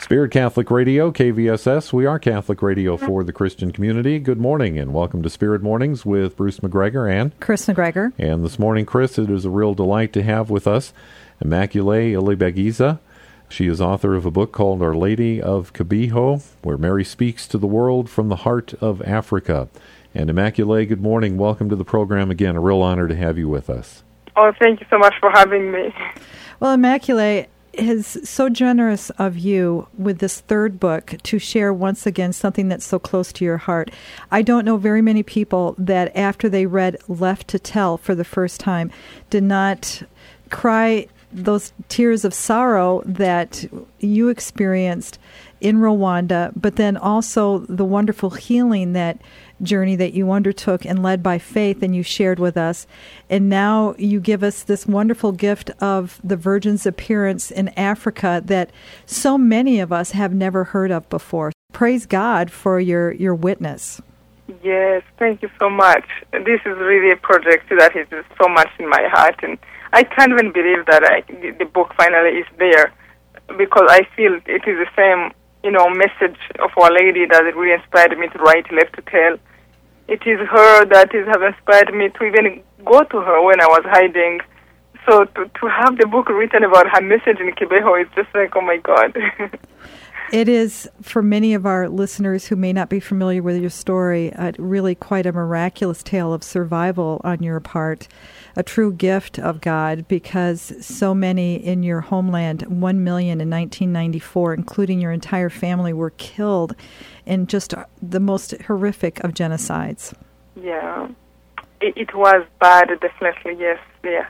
Spirit Catholic Radio, KVSS. We are Catholic Radio for the Christian community. Good morning and welcome to Spirit Mornings with Bruce McGregor and Chris McGregor. And this morning, Chris, it is a real delight to have with us Immaculée Ilibagiza. She is author of a book called Our Lady of Kibeho, where Mary speaks to the world from the heart of Africa. And Immaculée, good morning. Welcome to the program again. A real honor to have you with us. Oh, thank you so much for having me. Well, Immaculée is so generous of you with this third book to share once again something that's so close to your heart. I don't know very many people that after they read Left to Tell for the first time did not cry those tears of sorrow that you experienced in Rwanda, but then also the wonderful healing that journey that you undertook and led by faith and you shared with us. And now you give us this wonderful gift of the Virgin's appearance in Africa that so many of us have never heard of before. Praise God for your witness. Yes, thank you so much. This is really a project that is so much in my heart, and I can't even believe that the book finally is there, because I feel it is the same, message of Our Lady that really inspired me to write Left to Tell. It is her that has inspired me to even go to her when I was hiding. So to have the book written about her message in Kibeho is just like, oh my God. It is, for many of our listeners who may not be familiar with your story, really quite a miraculous tale of survival on your part, a true gift of God, because so many in your homeland, 1 million in 1994, including your entire family, were killed in just the most horrific of genocides. Yeah, it was bad, definitely, yes.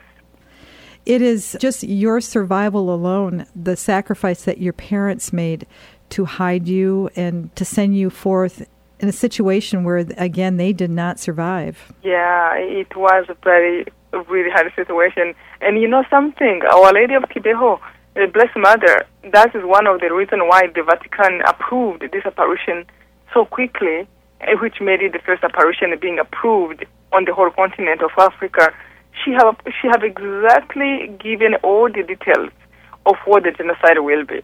It is just your survival alone, the sacrifice that your parents made to hide you and to send you forth in a situation where, again, they did not survive. Yeah, it was a really hard situation. And you know something, Our Lady of Kibeho, the Blessed Mother, that is one of the reasons why the Vatican approved this apparition so quickly, which made it the first apparition being approved on the whole continent of Africa. She have exactly given all the details of what the genocide will be.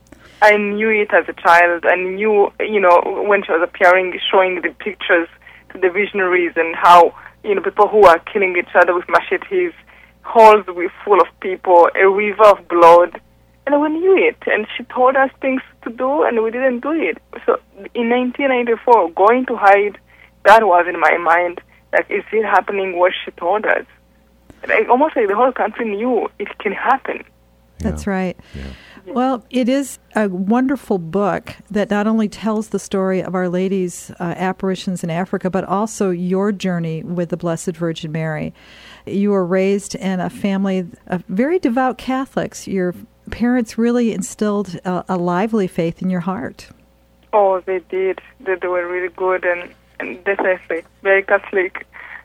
I knew it as a child. I knew, when she was appearing, showing the pictures to the visionaries and how, people who are killing each other with machetes, halls full of people, a river of blood. And we knew it. And she told us things to do, and we didn't do it. So in 1994, going to hide, that was in my mind. Like, is it happening what she told us? Almost like the whole country knew it can happen. That's right. Yeah. Well, it is a wonderful book that not only tells the story of Our Lady's apparitions in Africa, but also your journey with the Blessed Virgin Mary. You were raised in a family of very devout Catholics. Your parents really instilled a lively faith in your heart. Oh, they did. They were really good and definitely very Catholic.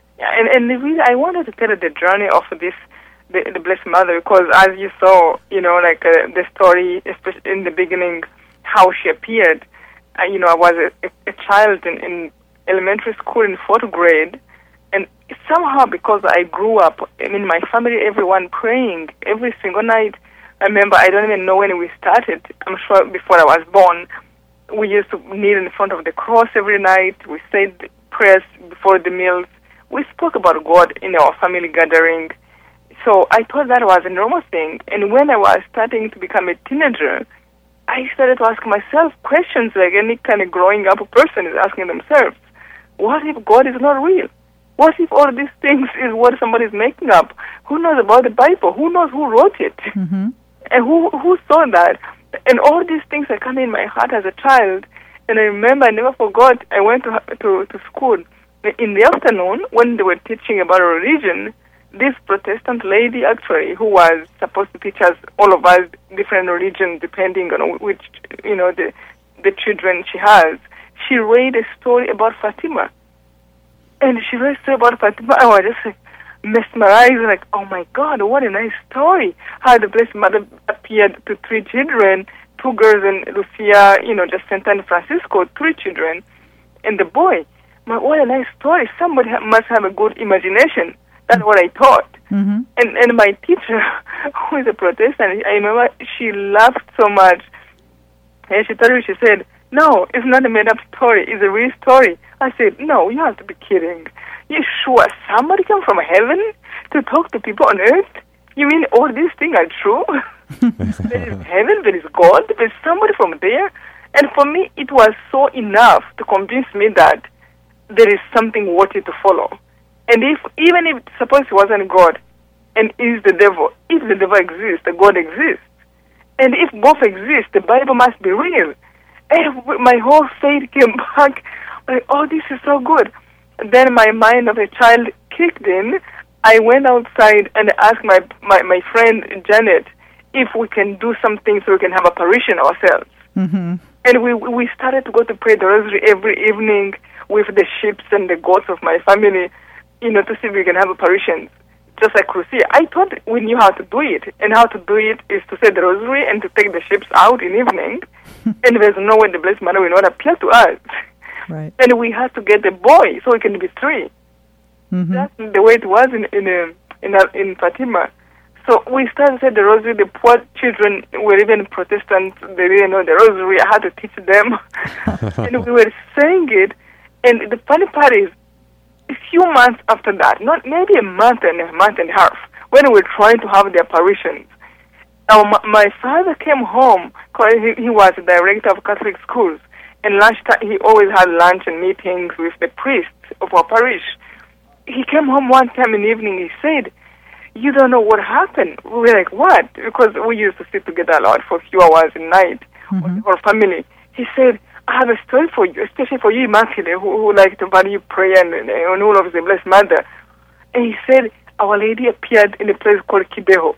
And really, I wanted to tell the journey of the Blessed Mother, because as you saw, the story, especially in the beginning, how she appeared. I was a child in elementary school in 4th grade, and somehow because I grew up in my family, everyone praying every single night. I remember, I don't even know when we started. I'm sure before I was born, we used to kneel in front of the cross every night. We said prayers before the meals. We spoke about God in our family gathering. So I thought that was a normal thing. And when I was starting to become a teenager, I started to ask myself questions like any kind of growing up person is asking themselves. What if God is not real? What if all these things is what somebody is making up? Who knows about the Bible? Who knows who wrote it? Mm-hmm. And who saw that? And all these things are coming in my heart as a child. And I remember, I never forgot, I went to school. In the afternoon, when they were teaching about religion, this Protestant lady, actually, who was supposed to teach us, all of us, different religions, depending on which, the children she has, she read a story about Fatima. And she read a story about Fatima, I was just mesmerized, like, oh my God, what a nice story. How the Blessed Mother appeared to 3 children, 2 girls and Lucia, Jacinta and Francisco, 3 children, and the boy. What a nice story. Somebody must have a good imagination. That's what I thought. Mm-hmm. And my teacher, who is a Protestant, I remember she laughed so much. And she told me, she said, no, it's not a made-up story. It's a real story. I said, no, you have to be kidding. You sure somebody came from heaven to talk to people on earth? You mean all these things are true? There is heaven, there is God, there is somebody from there. And for me, it was so enough to convince me that there is something worthy to follow. And even if suppose it wasn't God and is the devil, if the devil exists, the God exists. And if both exist, the Bible must be real. And my whole faith came back, like, oh, this is so good. Then my mind of a child kicked in. I went outside and asked my friend Janet if we can do something so we can have apparition ourselves. Mm-hmm. And we started to go to pray the rosary every evening with the sheep and the goats of my family, to see if we can have apparitions, just like Lucia. I thought we knew how to do it, and how to do it is to say the rosary and to take the sheep out in evening, and there's no way the Blessed Mother will not appear to us. Right. And we had to get a boy so we can be three. Mm-hmm. That's the way it was in Fatima. So we started to say the rosary. The poor children were even Protestants. They didn't know the rosary. I had to teach them. And we were saying it. And the funny part is, a few months after that, not maybe a month and a half, when we were trying to have the apparitions, my father came home because he was the director of Catholic schools. And lunchtime, he always had lunch and meetings with the priests of our parish. He came home one time in the evening. He said, you don't know what happened. We were like, what? Because we used to sit together a lot for a few hours a night with the whole family. He said, I have a story for you, especially for you, Immaculate, who like to value prayer and all of the Blessed Mother. And he said, Our Lady appeared in a place called Kibeho.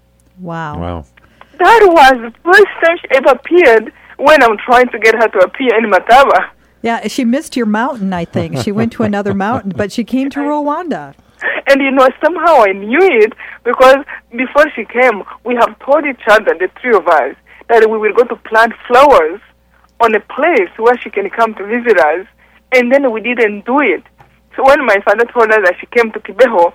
Wow. That was the first time she ever appeared when I'm trying to get her to appear in Mataba. Yeah, she missed your mountain, I think. She went to another mountain, but she came to Rwanda. And somehow I knew it because before she came, we have told each other, the three of us, that we will go to plant flowers on a place where she can come to visit us, and then we didn't do it. So when my father told us that she came to Kibeho,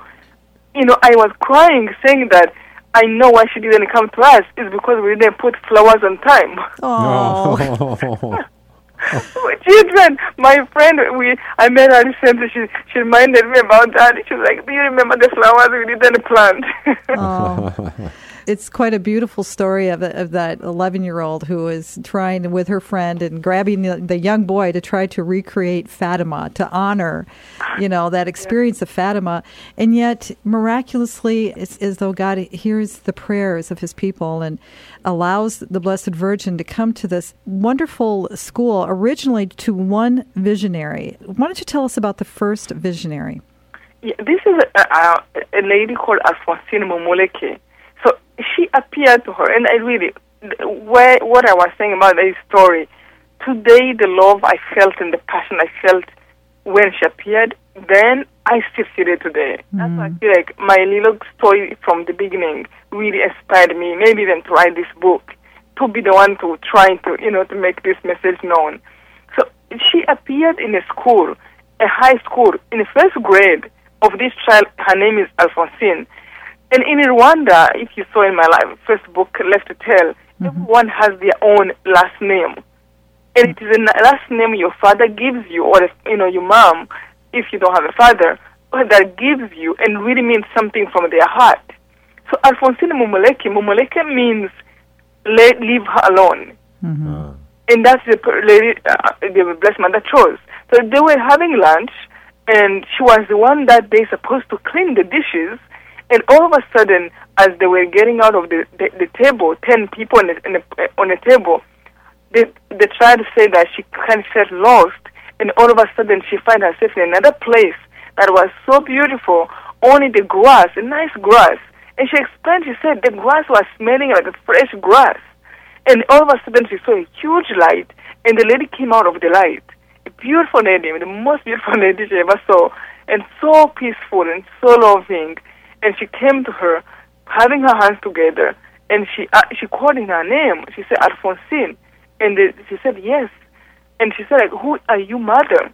I was crying, saying that I know why she didn't come to us is because we didn't put flowers on time. Oh. Children, my friend, I met her recently. She reminded me about that. She was like, do you remember the flowers we didn't plant? Oh. It's quite a beautiful story of that 11-year-old who is trying with her friend and grabbing the young boy to try to recreate Fatima, to honor, that experience of Fatima. And yet, miraculously, it's as though God hears the prayers of his people and allows the Blessed Virgin to come to this wonderful school, originally to one visionary. Why don't you tell us about the first visionary? Yeah, this is a lady called Alphonsine Momoleke. So she appeared to her, and I really, what I was saying about this story, today the love I felt and the passion I felt when she appeared, then I still feel it today. That's why I feel like my little story from the beginning really inspired me, maybe even to write this book, to be the one to try to, to make this message known. So she appeared in a school, a high school, in the first grade of this child. Her name is Alphonsine. And in Rwanda, if you saw in my first book, Left to Tell, everyone has their own last name. And it is a last name your father gives you, or your mom, if you don't have a father, that gives you and really means something from their heart. So Alphonsine Momoleke means leave her alone. Mm-hmm. And that's the Blessed Mother chose. So they were having lunch, and she was the one that they supposed to clean the dishes. And all of a sudden, as they were getting out of the table, 10 people on a table, the child said that she kind of felt lost. And all of a sudden, she found herself in another place that was so beautiful, only the grass, a nice grass. And she explained, she said, the grass was smelling like a fresh grass. And all of a sudden, she saw a huge light, and the lady came out of the light. A beautiful lady, the most beautiful lady she ever saw, and so peaceful and so loving. And she came to her, having her hands together, and she called in her name. She said, Alphonsine. And she said, yes. And she said, who are you, mother?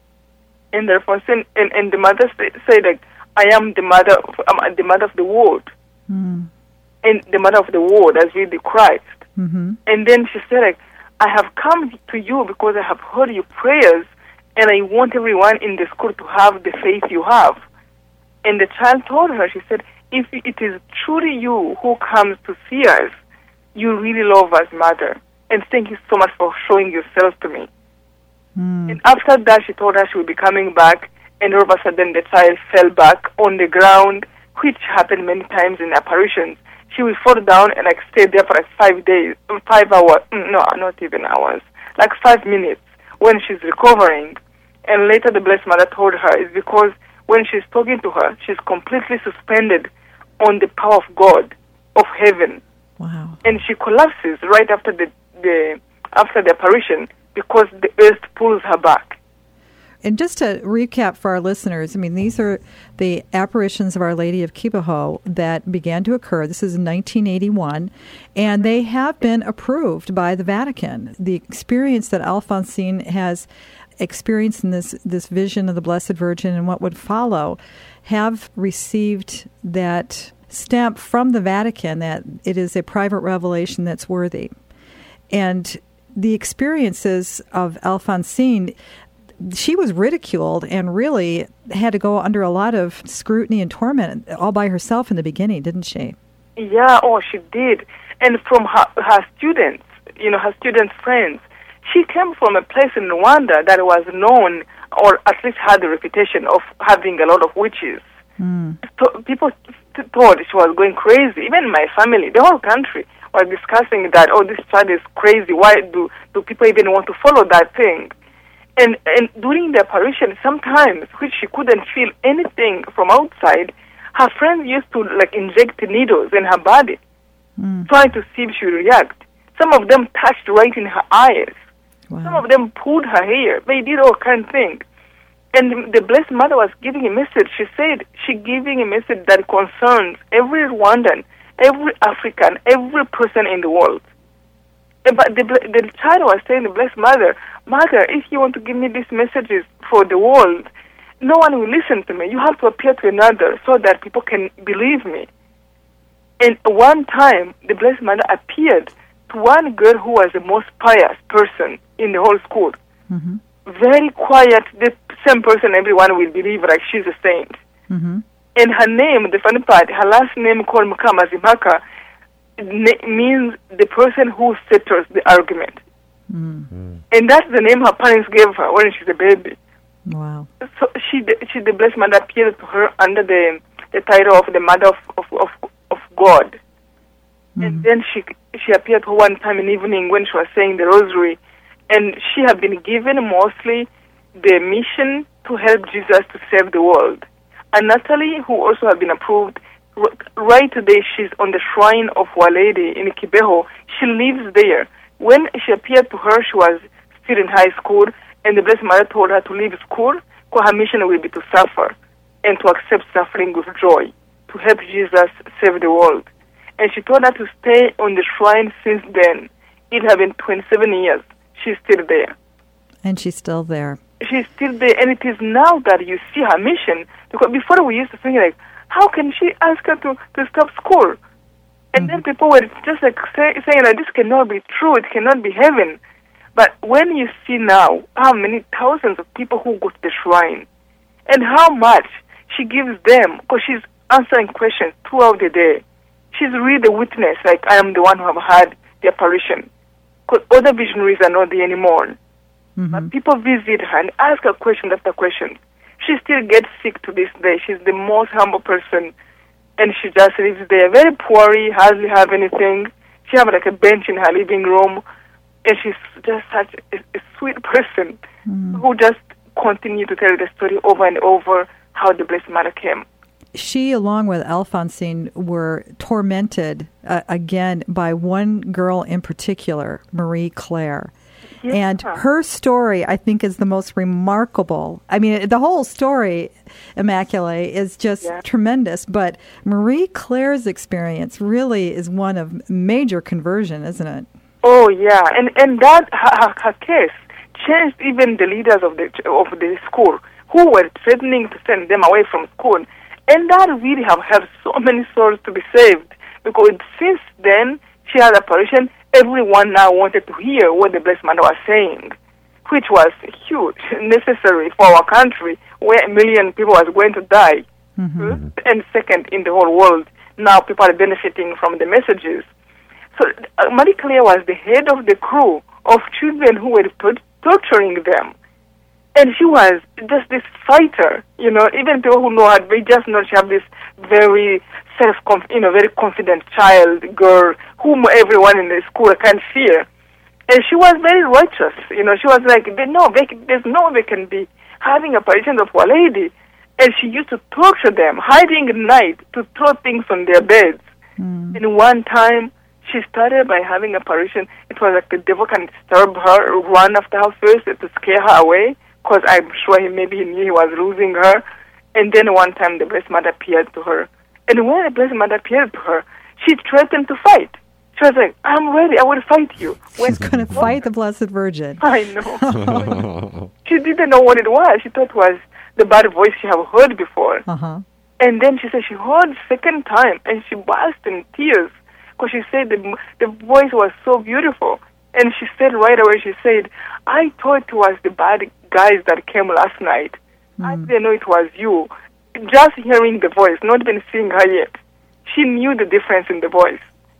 And Alphonsine, and the mother said, I am the mother of the world. Mm. And the mother of the world, as really Christ. Mm-hmm. And then she said, I have come to you because I have heard your prayers, and I want everyone in the school to have the faith you have. And the child told her, she said, if it is truly you who comes to see us, you really love us, Mother. And thank you so much for showing yourself to me. And after that, she told her she would be coming back, and all of a sudden the child fell back on the ground, which happened many times in apparitions. She would fall down and stay there for 5 days, 5 hours, no, not even hours, 5 minutes when she's recovering. And later the Blessed Mother told her it's because when she's talking to her, she's completely suspended on the power of God, of heaven. Wow. And she collapses right after the apparition because the earth pulls her back. And just to recap for our listeners, I mean, these are the apparitions of Our Lady of Kibeho that began to occur. This is in 1981, and they have been approved by the Vatican. The experience that Alphonsine has experienced in this vision of the Blessed Virgin and what would follow have received that stamp from the Vatican that it is a private revelation that's worthy. And the experiences of Alphonsine, she was ridiculed and really had to go under a lot of scrutiny and torment all by herself in the beginning, didn't she? Yeah, she did. And from her students, her students' friends, she came from a place in Rwanda that was known, or at least had the reputation of having a lot of witches. So people thought she was going crazy. Even my family, the whole country, was discussing that, this child is crazy. Why do people even want to follow that thing? And during the apparition, sometimes, which she couldn't feel anything from outside, her friends used to inject needles in her body, trying to see if she would react. Some of them touched right in her eyes. Wow. Some of them pulled her hair. They did all kinds of things. And the Blessed Mother was giving a message. She said she's giving a message that concerns every Rwandan, every African, every person in the world. But the child was saying, the Blessed Mother, if you want to give me these messages for the world, no one will listen to me. You have to appear to another so that people can believe me. And one time, the Blessed Mother appeared to one girl who was the most pious person in the whole school. Mm-hmm. Very quiet, the same person everyone will believe she's a saint. Mm-hmm. And her name, the funny part, her last name called Mazimhaka, means the person who settles the argument. Mm. And that's the name her parents gave her when she's a baby. Wow. So the Blessed Mother appeared to her under the title of the Mother of God. Mm. And then she appeared to her one time in the evening when she was saying the rosary. And she had been given mostly the mission to help Jesus to save the world. And Natalie, who also had been approved, right today she's on the shrine of Our Lady in Kibeho. She lives there. When she appeared to her, she was still in high school, and the Blessed Mother told her to leave school because her mission will be to suffer and to accept suffering with joy, to help Jesus save the world. And she told her to stay on the shrine since then. It has been 27 years. She's still there. And she's still there. She's still there, and it is now that you see her mission. Because before we used to think how can she ask her to stop school? And then people were just saying that this cannot be true, it cannot be heaven. But when you see now how many thousands of people who go to the shrine, and how much she gives them, because she's answering questions throughout the day. She's really the witness, I am the one who have had the apparition. Because other visionaries are not there anymore. Mm-hmm. But people visit her and ask her question after question. She still gets sick to this day. She's the most humble person, and she just lives there. Very poorly, hardly have anything. She has a bench in her living room, and she's just such a sweet person who just continue to tell the story over and over how the Blessed Mother came. She, along with Alphonsine, were tormented again by one girl in particular, Marie Claire. Yeah. And her story, I think, is the most remarkable. I mean, the whole story, Immaculée, is just tremendous. But Marie Claire's experience really is one of major conversion, isn't it? Oh, yeah. And that, her case changed even the leaders of the school who were threatening to send them away from school. And that really have helped so many souls to be saved. Because since then, she had apparition, everyone now wanted to hear what the Blessed Mother was saying, which was huge, necessary for our country, where 1 million people was going to die. Mm-hmm. And second in the whole world, now people are benefiting from the messages. So Marie Claire was the head of the crew of children who were torturing them. And she was just this fighter, even people who know her, they just know she had this very very confident girl, whom everyone in the school can fear. And she was very righteous, she was like, there's no way they can be having apparitions of Our Lady. And she used to torture them, hiding at night to throw things on their beds. Mm. And one time, she started by having apparition. It was like the devil can disturb her, run after her first to scare her away, because I'm sure maybe he knew he was losing her. And then one time the Blessed Mother appeared to her. And when the Blessed Mother appeared to her, she threatened to fight. She was like, I'm ready, I will fight you. She's going to fight the Blessed Virgin. I know. She didn't know what it was. She thought it was the bad voice she had heard before. Uh-huh. And then she said she heard second time, and she burst in tears, because she said the voice was so beautiful. And she said right away, she said, I thought it was the bad guys that came last night. I didn't know it was you. Just hearing the voice, not even seeing her yet. She knew the difference in the voice.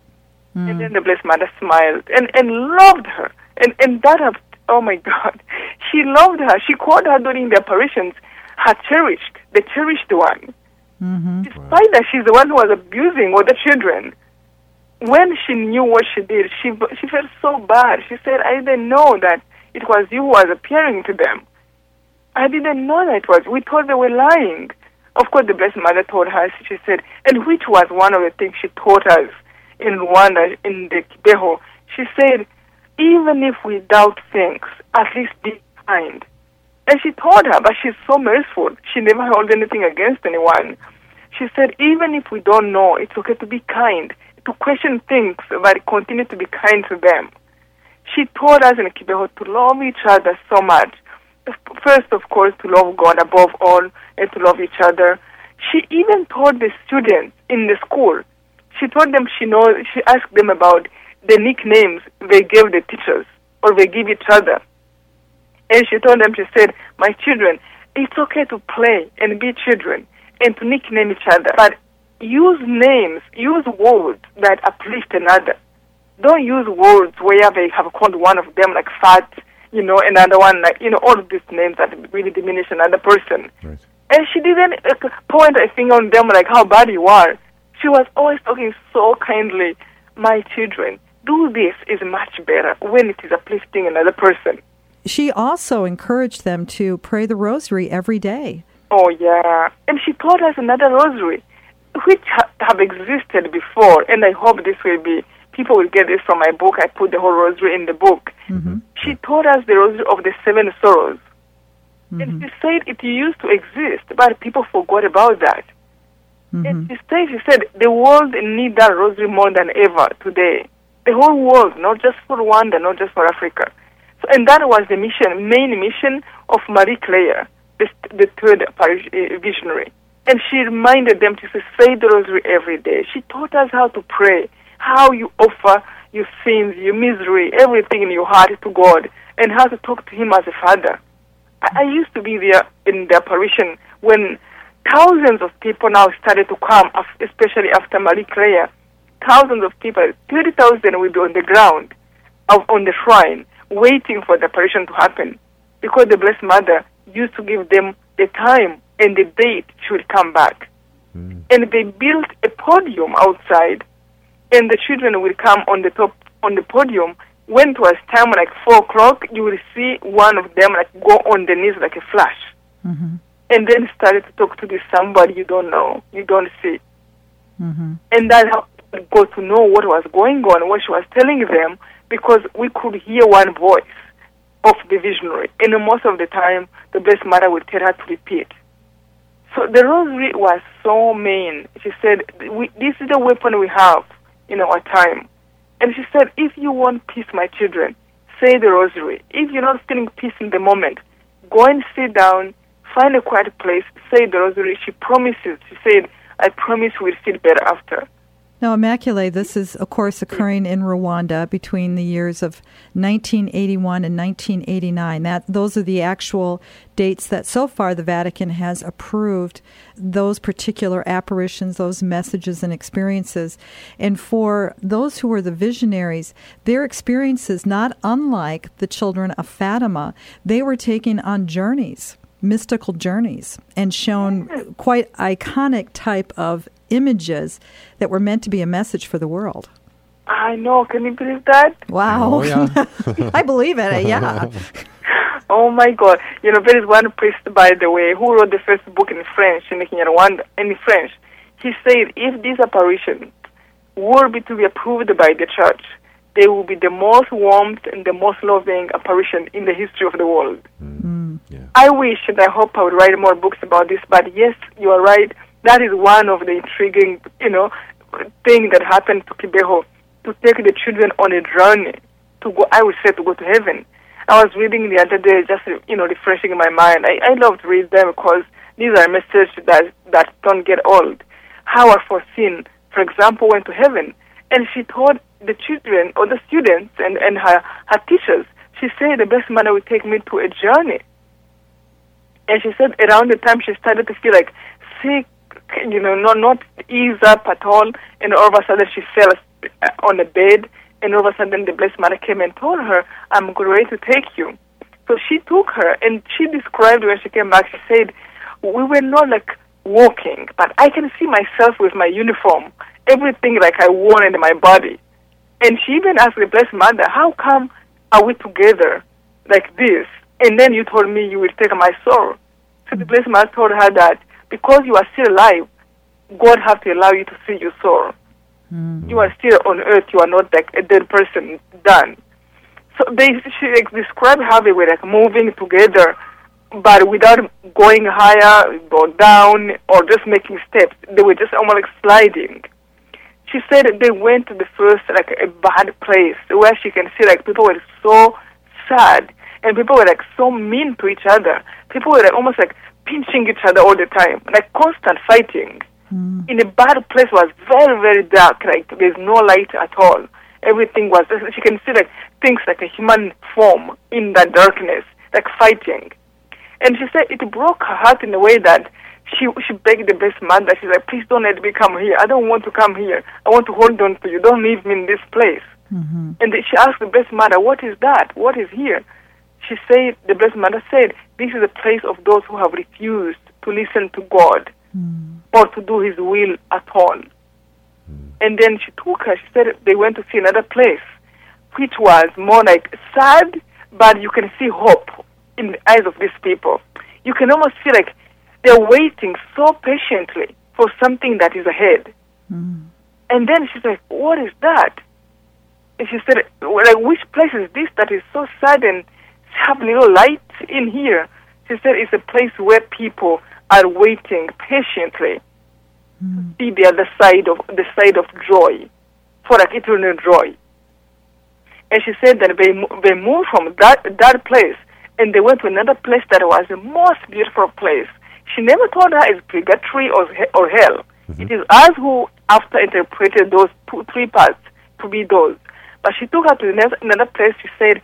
And then the Blessed Mother smiled and loved her. And that, oh my God, she loved her. She called her during the apparitions her the cherished one. Mm-hmm. Despite that she's the one who was abusing all the children. When she knew what she did, she felt so bad. She said, I didn't know that it was you who was appearing to them. I didn't know that it was. We thought they were lying. Of course, the Blessed Mother told her, she said, and which was one of the things she taught us in Rwanda, in the Kibeho. She said, even if we doubt things, at least be kind. And she told her, but she's so merciful. She never held anything against anyone. She said, even if we don't know, it's okay to be kind, to question things, but continue to be kind to them. She taught us in Kibeho to love each other so much. First, of course, to love God above all and to love each other. She even taught the students in the school. She told them she asked them about the nicknames they gave the teachers or they give each other. And she told them, she said, my children, it's okay to play and be children and to nickname each other, but use names, use words that uplift another. Don't use words where they have called one of them like fat, another one like, all of these names that really diminish another person. Right. And she didn't point a finger on them like how bad you are. She was always talking so kindly, my children, do this is much better when it is uplifting another person. She also encouraged them to pray the rosary every day. Oh, yeah. And she taught us another rosary, which have existed before, and I hope this will be, people will get this from my book. I put the whole rosary in the book. Mm-hmm. She taught us the rosary of the 7 sorrows. Mm-hmm. And she said it used to exist, but people forgot about that. Mm-hmm. And she said, the world needs that rosary more than ever today. The whole world, not just for Rwanda, not just for Africa. So, and that was the main mission of Marie Claire, the third parish visionary. And she reminded them to say the rosary every day. She taught us how to pray, how you offer your sins, your misery, everything in your heart to God, and how to talk to Him as a Father. I used to be there in the apparition when thousands of people now started to come, especially after Marie Claire. Thousands of people, 30,000 will be on the ground, on the shrine, waiting for the apparition to happen, because the Blessed Mother used to give them the time and the date she would come back. Mm. And they built a podium outside, and the children will come on the podium. When it was time, like 4 o'clock, you will see one of them go on the knees like a flash. Mm-hmm. And then started to talk to this somebody you don't know, you don't see. Mm-hmm. And that's how we got to know what was going on, what she was telling them, because we could hear one voice of the visionary. And most of the time, the Blessed Mother would tell her to repeat. So the rosary was so main. She said, this is the weapon we have in our time. And she said, if you want peace, my children, say the rosary. If you're not feeling peace in the moment, go and sit down, find a quiet place, say the rosary. She promises. She said, I promise we'll feel better after. Now, Immaculée, this is, of course, occurring in Rwanda between the years of 1981 and 1989. Those are the actual dates that so far the Vatican has approved those particular apparitions, those messages and experiences. And for those who were the visionaries, their experiences, not unlike the children of Fatima, they were taken on journeys, mystical journeys, and shown quite iconic type of images that were meant to be a message for the world. I know. Can you believe that? Wow. Oh, yeah. I believe it, yeah. Oh, my God. There is one priest, by the way, who wrote the first book in French, in Rwanda, in French. He said, if these apparitions were to be approved by the church, they will be the most warmth and the most loving apparition in the history of the world. Yeah. I wish and I hope I would write more books about this, but yes, you are right. That is one of the intriguing, thing that happened to Kibeho, to take the children on a journey to go, I would say, to go to heaven. I was reading the other day, just, refreshing my mind. I love to read them because these are messages that don't get old. How are foreseen, for example, went to heaven, and she told the children or the students and her teachers, she said the Blessed Mother would take me to a journey. And she said around the time she started to feel like sick, not ease up at all, and all of a sudden she fell on the bed, and all of a sudden the Blessed Mother came and told her, I'm ready to take you. So she took her, and she described when she came back, she said, we were not like walking, but I can see myself with my uniform, everything like I wore in my body. And she even asked the Blessed Mother, how come are we together like this? And then you told me you will take my soul. So the Blessed Mother told her that because you are still alive, God has to allow you to see your soul. You are still on earth. You are not like a dead person done. So she described how they were like moving together, but without going higher or down or just making steps. They were just almost like sliding. She said they went to the first like a bad place where she can see like people were so sad and people were like so mean to each other. People were like almost like pinching each other all the time, like constant fighting. In a bad place was very, very dark, like there's no light at all. Everything was, she can see like things like a human form in that darkness, like fighting. And she said it broke her heart in a way that she begged the Blessed Mother. She's like, please don't let me come here. I don't want to come here. I want to hold on to you. Don't leave me in this place. And she asked the Blessed Mother, what is that? What is here? She said, the Blessed Mother said, this is a place of those who have refused to listen to God or to do His will at all. And then she took her, she said they went to see another place, which was more like sad, but you can see hope in the eyes of these people. You can almost feel like they're waiting so patiently for something that is ahead. And then she's like, what is that? And she said, like, which place is this that is so sad and have little light in here? She said it's a place where people are waiting patiently to see the other side of joy, for like eternal joy. And she said that they moved from that place and they went to another place that was the most beautiful place. She never told her it's purgatory or hell. It is us who after interpreted those three parts to be those. But she took her to another place. She said,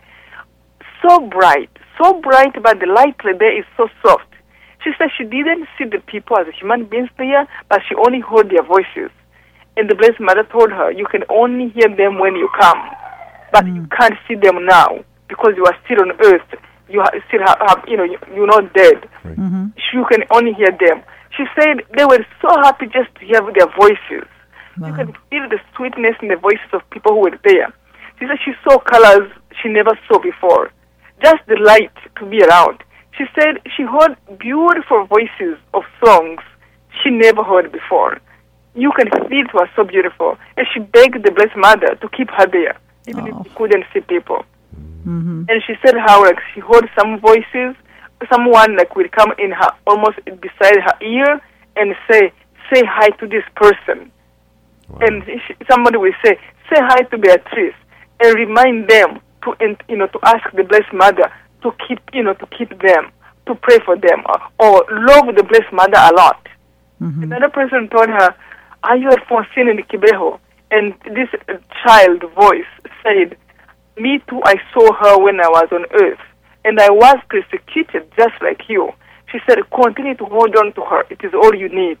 so bright, but the light there is so soft. She said she didn't see the people as human beings there, but she only heard their voices. And the Blessed Mother told her, you can only hear them when you come, but you can't see them now because you are still on earth. You still have you're not dead. Right. You can only hear them. She said they were so happy just to hear their voices. Wow. You can feel the sweetness in the voices of people who were there. She said she saw colors she never saw before. Just the light to be around. She said she heard beautiful voices of songs she never heard before. You can feel it was so beautiful. And she begged the Blessed Mother to keep her there, even if she couldn't see people. And she said how like she heard some voices, someone like will come in her, almost beside her ear and say hi to this person. Wow. And somebody will say hi to Beatrice and remind them to ask the Blessed Mother to keep them, to pray for them, or love the Blessed Mother a lot. Another person told her, are you at Alphonsine in Kibeho? And this child voice said, "Me too, I saw her when I was on earth, and I was persecuted just like you." She said, "Continue to hold on to her. It is all you need."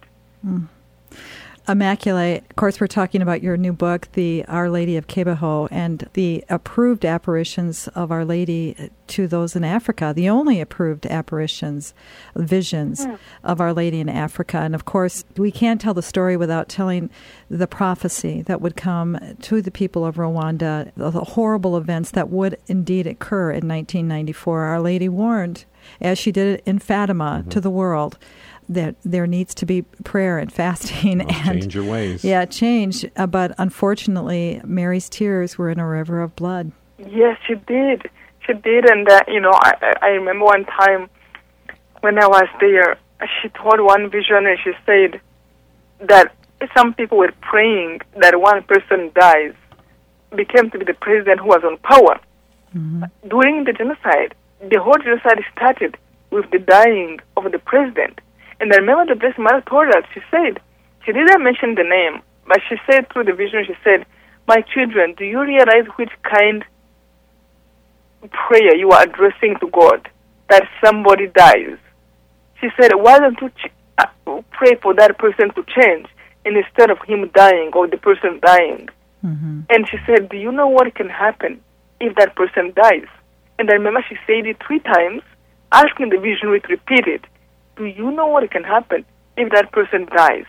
Immaculate, of course, we're talking about your new book, The Our Lady of Kibeho, and the approved apparitions of Our Lady to those in Africa, the only approved apparitions, visions of Our Lady in Africa. And, of course, we can't tell the story without telling the prophecy that would come to the people of Rwanda, the horrible events that would indeed occur in 1994. Our Lady warned, as she did in Fatima, to the world, that there needs to be prayer and fasting and change your ways. Yeah, change. But unfortunately, Mary's tears were in a river of blood. Yes, she did. She did, and I remember one time when I was there, she told one vision, and she said that some people were praying that one person dies, became to be the president who was on power. During the genocide, the whole genocide started with the dying of the president. And I remember the Blessed Mother told us, she said, she didn't mention the name, but she said through the vision, she said, "My children, do you realize which kind of prayer you are addressing to God, that somebody dies?" She said, "Why don't you pray for that person to change instead of him dying or the person dying?" And she said, "Do you know what can happen if that person dies?" And I remember she said it 3 times, asking the visionary to repeat it. Do you know what can happen if that person dies?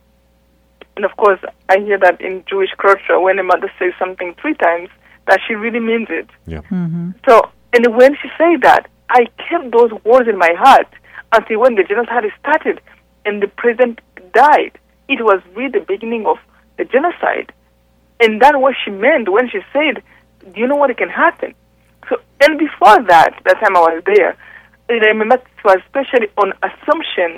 And of course, I hear that in Jewish culture, when a mother says something 3 times, that she really means it. Yeah. So, and when she said that, I kept those words in my heart until when the genocide started and the president died. It was really the beginning of the genocide. And that's what she meant when she said, "Do you know what can happen?" So, and before that time I was there, I remember it was especially on Assumption,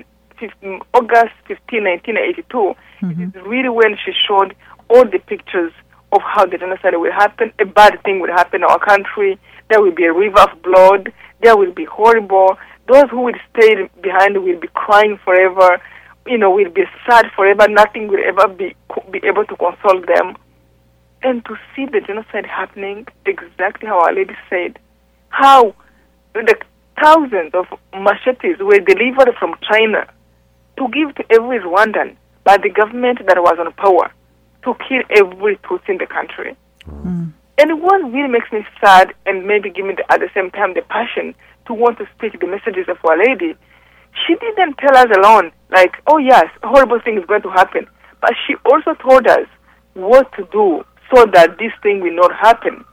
August 15, 1982. It is really when she showed all the pictures of how the genocide will happen. A bad thing will happen in our country. There will be a river of blood. There will be horrible. Those who will stay behind will be crying forever. Will be sad forever. Nothing will ever be able to console them. And to see the genocide happening exactly how Our Lady said, how the thousands of machetes were delivered from China to give to every Rwandan by the government that was on power to kill every Tutsi in the country. And what really makes me sad and maybe give me at the same time the passion to want to speak the messages of Our Lady, she didn't tell us alone, like, oh yes, a horrible thing is going to happen. But she also told us what to do so that this thing will not happen.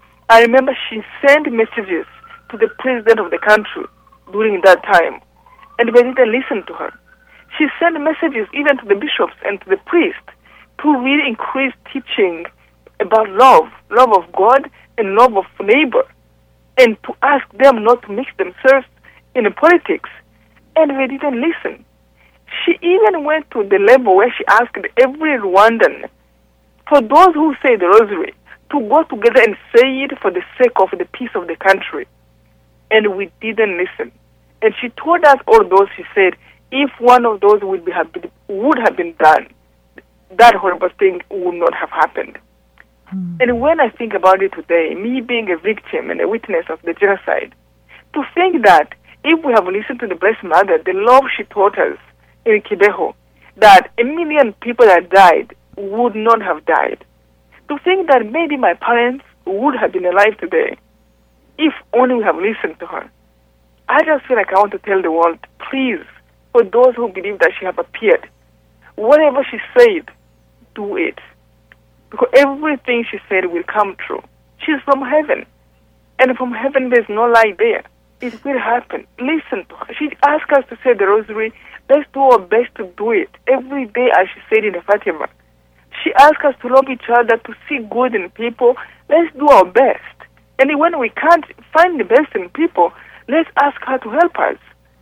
I remember she sent messages to the president of the country during that time, and they didn't listen to her. She sent messages even to the bishops and to the priests to really increase teaching about love of God and love of neighbor, and to ask them not to mix themselves in politics, and they didn't listen. She even went to the level where she asked every Rwandan, for those who say the rosary, to go together and say it for the sake of the peace of the country. And we didn't listen. And she told us all those, she said, if one of those would have been done, that horrible thing would not have happened. And when I think about it today, me being a victim and a witness of the genocide, to think that if we have listened to the Blessed Mother, the love she taught us in Kibeho, that 1 million people that died would not have died. To think that maybe my parents would have been alive today if only we have listened to her. I just feel like I want to tell the world, please, for those who believe that she has appeared, whatever she said, do it. Because everything she said will come true. She's from heaven. And from heaven there's no lie there. It will happen. Listen to her. She asked us to say the rosary. Let's do our best to do it every day, as she said in the Fatima. She asked us to love each other, to see good in people. Let's do our best. And when we can't find the best in people, let's ask her to help us.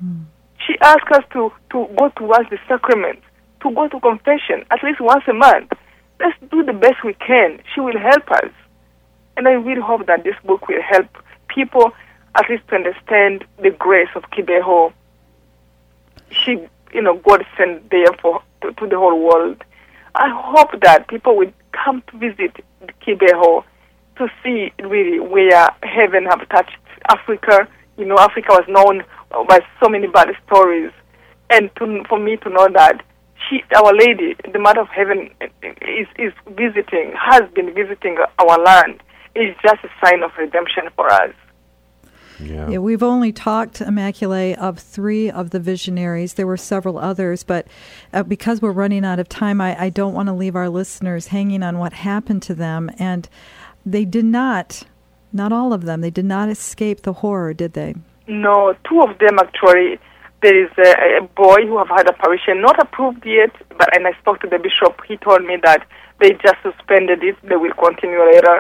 She asked us to go towards the sacrament, to go to confession at least once a month. Let's do the best we can. She will help us. And I really hope that this book will help people at least to understand the grace of Kibeho. God sent there to the whole world. I hope that people will come to visit Kibeho to see really where heaven have touched Africa. Africa was known by so many bad stories. And for me to know that Our Lady, the Mother of Heaven, has been visiting our land, is just a sign of redemption for us. Yeah, we've only talked, Immaculée, of 3 of the visionaries. There were several others, but because we're running out of time, I don't want to leave our listeners hanging on what happened to them. And they did not all of them, they did not escape the horror, did they? No, 2 of them actually. There is a boy who have had apparition, not approved yet, and I spoke to the bishop. He told me that they just suspended it. They will continue later.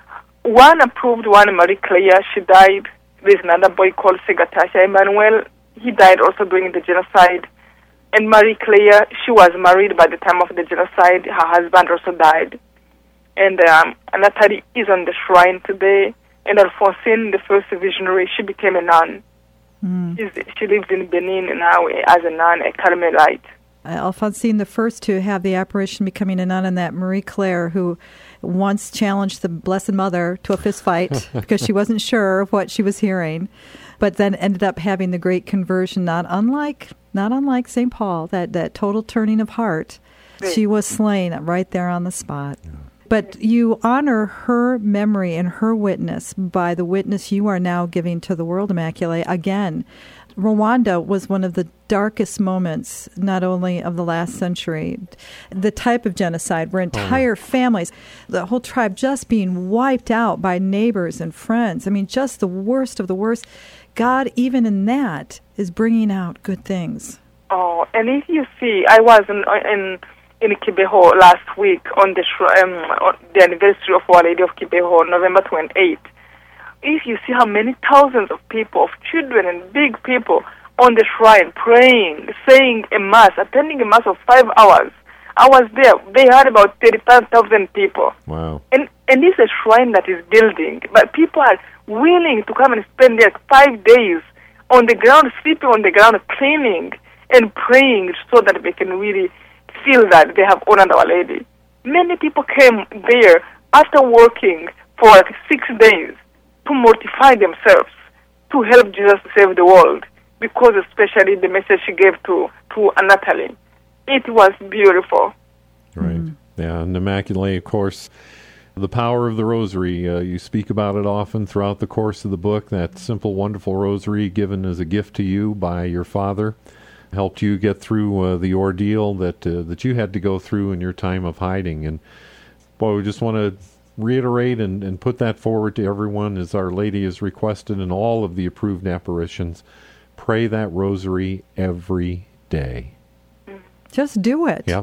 One approved one, Marie Claire, she died. There's another boy called Segatasha Emmanuel. He died also during the genocide. And Marie Claire, she was married by the time of the genocide. Her husband also died. And Natalie is on the shrine today. And Alphonsine, the first visionary, she became a nun. She lives in Benin now as a nun, a Carmelite. Alphonsine, the first to have the apparition becoming a nun, and that Marie Claire, who once challenged the Blessed Mother to a fist fight because she wasn't sure of what she was hearing, but then ended up having the great conversion, not unlike St. Paul, that total turning of heart. She was slain right there on the spot. But you honor her memory and her witness by the witness you are now giving to the world, Immaculée. Again, Rwanda was one of the darkest moments, not only of the last century, the type of genocide where entire families, the whole tribe just being wiped out by neighbors and friends. I mean, just the worst of the worst. God, even in that, is bringing out good things. Oh, and if you see, I was in Kibeho last week on the anniversary of Our Lady of Kibeho, November 28th. If you see how many thousands of people, of children and big people on the shrine praying, saying a mass, attending a mass of 5 hours. I was there. They had about 35,000 people. Wow. And it's a shrine that is building, but people are willing to come and spend there 5 days on the ground, sleeping on the ground, cleaning and praying so that they can really feel that they have honored Our Lady. Many people came there after working for 6 days to mortify themselves, to help Jesus save the world, because especially the message she gave to Natalie. It was beautiful. Right. Yeah, and Immaculée, of course, the power of the rosary, you speak about it often throughout the course of the book, that simple, wonderful rosary given as a gift to you by your father, helped you get through the ordeal that you had to go through in your time of hiding. And, boy, we just want to reiterate and put that forward to everyone as Our Lady has requested in all of the approved apparitions. Pray that rosary every day. Just do it. Yeah.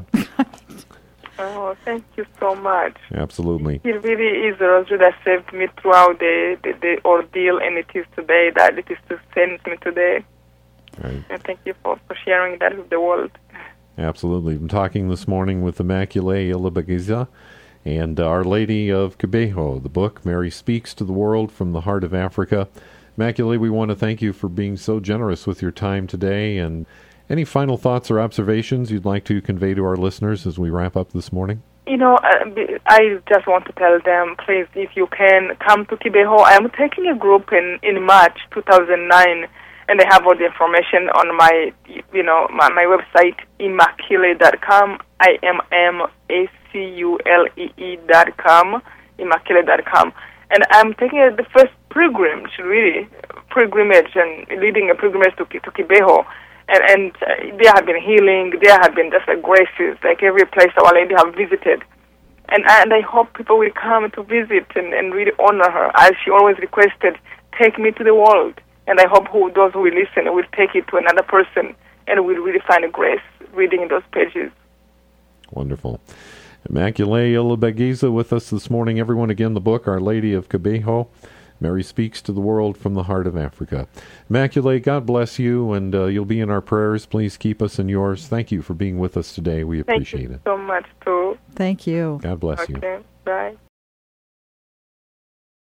Oh, thank you so much. Absolutely. It really is the rosary that saved me throughout the ordeal, and it is today that it is sustains me today. Right. And thank you for sharing that with the world. Absolutely. I'm talking this morning with Immaculée Ilibagiza and Our Lady of Kibeho, the book, Mary Speaks to the World from the Heart of Africa. Immaculée, we want to thank you for being so generous with your time today. And any final thoughts or observations you'd like to convey to our listeners as we wrap up this morning? I just want to tell them, please, if you can, come to Kibeho. I am taking a group in March 2009, and I have all the information on my website, immaculee.com, IMMACULEE.com, immaculee.com. And I'm taking the first pilgrimage and leading a pilgrimage to Kibeho. And there have been healing, there have been just like graces, like every place Our Lady have visited. And I hope people will come to visit and really honor her, as she always requested, take me to the world. And I hope those who will listen will take it to another person and will really find a grace reading those pages. Wonderful. Immaculée Ilibagiza with us this morning. Everyone, again, the book, Our Lady of Kibeho, Mary Speaks to the World from the Heart of Africa. Immaculée, God bless you, and you'll be in our prayers. Please keep us in yours. Thank you for being with us today. We appreciate it. Thank you so much, too. Thank you. God bless you. Bye.